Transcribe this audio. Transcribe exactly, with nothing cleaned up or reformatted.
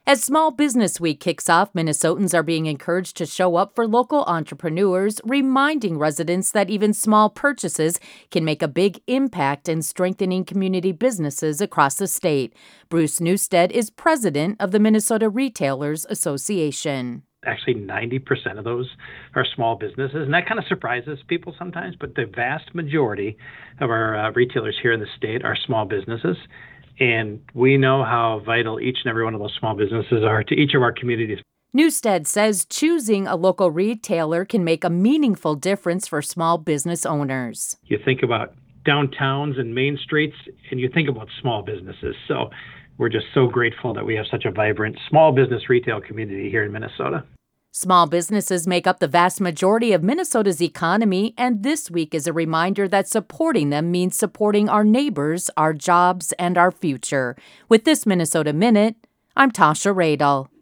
As Small Business Week kicks off, Minnesotans are being encouraged to show up for local entrepreneurs, reminding residents that even small purchases can make a big impact in strengthening community businesses across the state. Bruce Newstead is president of the Minnesota Retailers Association. Actually, ninety percent of those are small businesses, and that kind of surprises people sometimes, but the vast majority of our uh, retailers here in the state are small businesses. And we know how vital each and every one of those small businesses are to each of our communities. Newstead says choosing a local retailer can make a meaningful difference for small business owners. You think about downtowns and main streets, and you think about small businesses. So we're just so grateful that we have such a vibrant small business retail community here in Minnesota. Small businesses make up the vast majority of Minnesota's economy, and this week is a reminder that supporting them means supporting our neighbors, our jobs, and our future. With this Minnesota Minute, I'm Tasha Radel.